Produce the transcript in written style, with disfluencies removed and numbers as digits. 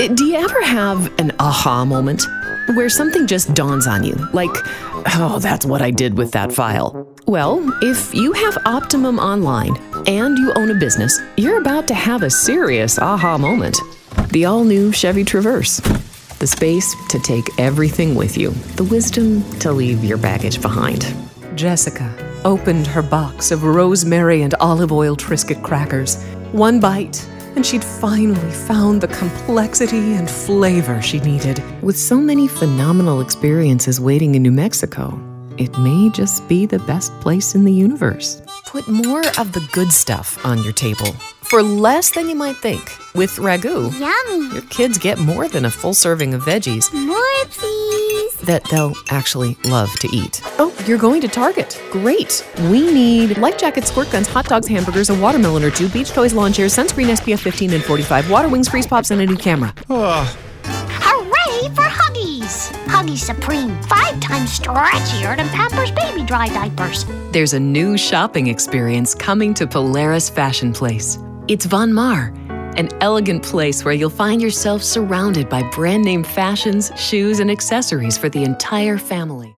Do you ever have an aha moment where something just dawns on you, like, oh, that's what I did with that file? Well, if you have Optimum Online and you own a business, you're about to have a serious aha moment. The all-new Chevy Traverse. The space to take everything with you. The wisdom to leave your baggage behind. Jessica opened her box of rosemary and olive oil Triscuit crackers. One bite, and she'd finally found the complexity and flavor she needed. With so many phenomenal experiences waiting in New Mexico, it may just be the best place in the universe. Put more of the good stuff on your table for less than you might think. With Ragu, Yummy. your kids get more than a full serving of veggies More, please. that they'll actually love to eat. Oh, you're going to Target. Great. We need life jackets, squirt guns, hot dogs, hamburgers, a watermelon or two, beach toys, lawn chairs, sunscreen SPF 15 and 45, water wings, freeze pops, and a new camera. Hooray for Huggies! Huggies Supreme, 5 times stretchier than Pampers Baby Dry diapers. There's a new shopping experience coming to Polaris Fashion Place. It's Von Mar, an elegant place where you'll find yourself surrounded by brand name fashions, shoes, and accessories for the entire family.